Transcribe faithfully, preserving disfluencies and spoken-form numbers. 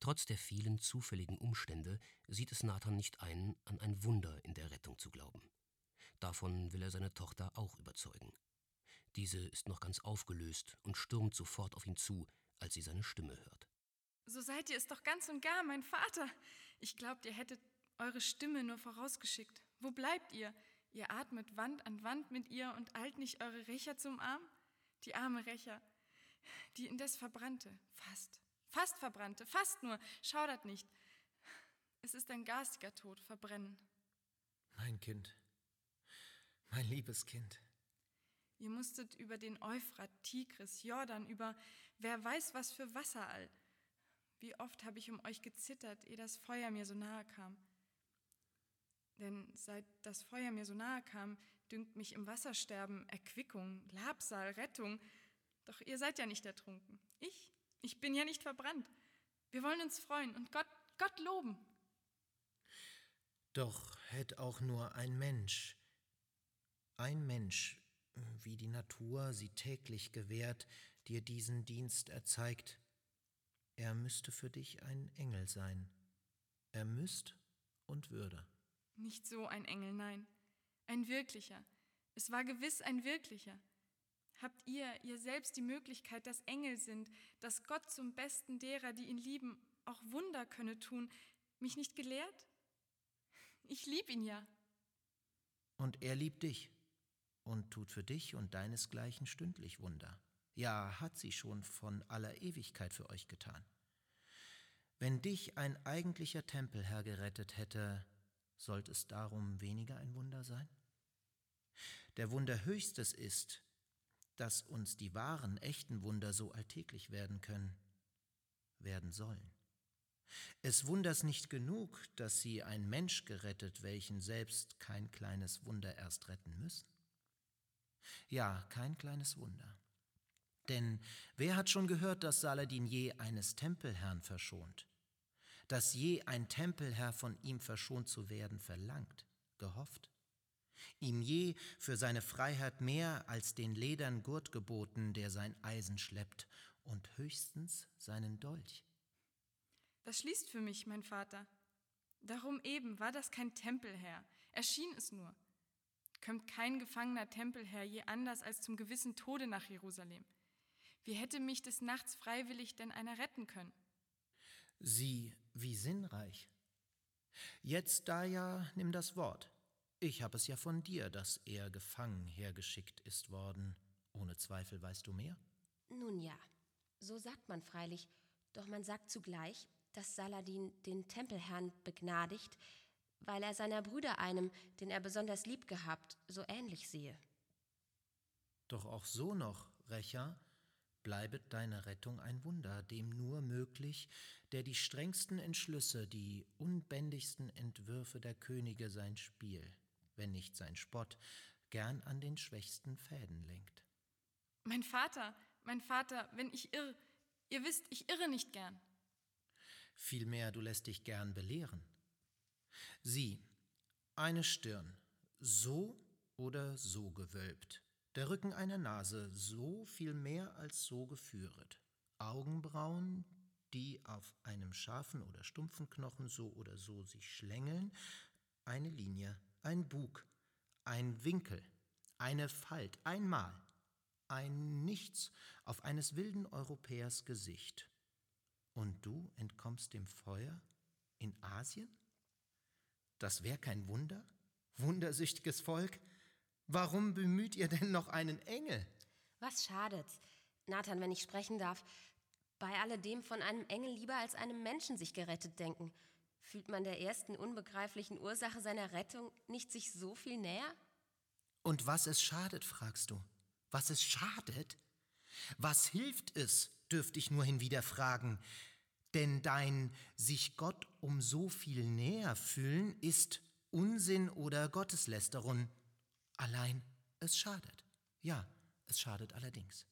Trotz der vielen zufälligen Umstände sieht es Nathan nicht ein, an ein Wunder in der Rettung zu glauben. Davon will er seine Tochter auch überzeugen. Diese ist noch ganz aufgelöst und stürmt sofort auf ihn zu, als sie seine Stimme hört. So seid ihr es doch ganz und gar, mein Vater. Ich glaubt, ihr hättet eure Stimme nur vorausgeschickt. Wo bleibt ihr? Ihr atmet Wand an Wand mit ihr und eilt nicht eure Rächer zum Arm? Die arme Rächer, die indes verbrannte, fast, fast verbrannte, fast nur, schaudert nicht. Es ist ein garstiger Tod, verbrennen. Mein Kind, mein liebes Kind. Ihr musstet über den Euphrat, Tigris, Jordan, über wer weiß was für Wasser all. Wie oft habe ich um euch gezittert, ehe das Feuer mir so nahe kam. Denn seit das Feuer mir so nahe kam, dünkt mich im Wassersterben Erquickung, Labsal, Rettung. Doch ihr seid ja nicht ertrunken. Ich, ich bin ja nicht verbrannt. Wir wollen uns freuen und Gott, Gott loben. Doch hätt auch nur ein Mensch, ein Mensch, wie die Natur sie täglich gewährt, dir diesen Dienst erzeigt, er müsste für dich ein Engel sein. Er müsst und würde. Nicht so ein Engel, nein. Ein wirklicher. Es war gewiss ein wirklicher. Habt ihr, ihr selbst die Möglichkeit, dass Engel sind, dass Gott zum Besten derer, die ihn lieben, auch Wunder könne tun, mich nicht gelehrt? Ich lieb ihn ja. Und er liebt dich und tut für dich und deinesgleichen stündlich Wunder. Ja, hat sie schon von aller Ewigkeit für euch getan. Wenn dich ein eigentlicher Tempelherr gerettet hätte, sollte es darum weniger ein Wunder sein? Der Wunder höchstes ist, dass uns die wahren, echten Wunder so alltäglich werden können, werden sollen. Es wunders nicht genug, dass sie ein Mensch gerettet, welchen selbst kein kleines Wunder erst retten müssen. Ja, kein kleines Wunder. Denn wer hat schon gehört, dass Saladin je eines Tempelherrn verschont? Dass je ein Tempelherr von ihm verschont zu werden verlangt, gehofft? Ihm je für seine Freiheit mehr als den ledern Gurt geboten, der sein Eisen schleppt, und höchstens seinen Dolch? Das schließt für mich, mein Vater. Darum eben war das kein Tempelherr, erschien es nur. Kömmt kein gefangener Tempelherr je anders als zum gewissen Tode nach Jerusalem. Wie hätte mich des Nachts freiwillig denn einer retten können? Sieh, wie sinnreich. Jetzt da ja, nimm das Wort. Ich hab es ja von dir, dass er gefangen hergeschickt ist worden. Ohne Zweifel weißt du mehr? Nun ja, so sagt man freilich, doch man sagt zugleich, dass Saladin den Tempelherrn begnadigt, weil er seiner Brüder einem, den er besonders lieb gehabt, so ähnlich sehe. Doch auch so noch, Rächer, bleibet deine Rettung ein Wunder, dem nur möglich, der die strengsten Entschlüsse, die unbändigsten Entwürfe der Könige sein Spiel, wenn nicht sein Spott, gern an den schwächsten Fäden lenkt. Mein Vater, mein Vater, wenn ich irr, ihr wisst, ich irre nicht gern. Vielmehr, du lässt dich gern belehren. Sieh, eine Stirn, so oder so gewölbt, der Rücken einer Nase, so viel mehr als so geführet, Augenbrauen, die auf einem scharfen oder stumpfen Knochen so oder so sich schlängeln, eine Linie, ein Bug, ein Winkel, eine Falt, ein Mal, ein Nichts auf eines wilden Europäers Gesicht. Und du entkommst dem Feuer in Asien? Das wär kein Wunder? Wundersüchtiges Volk? Warum bemüht ihr denn noch einen Engel? Was schadet's? Nathan, wenn ich sprechen darf, bei alledem von einem Engel lieber als einem Menschen sich gerettet denken. Fühlt man der ersten unbegreiflichen Ursache seiner Rettung nicht sich so viel näher? Und was es schadet, fragst du? Was es schadet? Was hilft es, dürft ich nur hinwieder fragen? Denn dein sich Gott um so viel näher fühlen ist Unsinn oder Gotteslästerung. Allein es schadet. Ja, es schadet allerdings.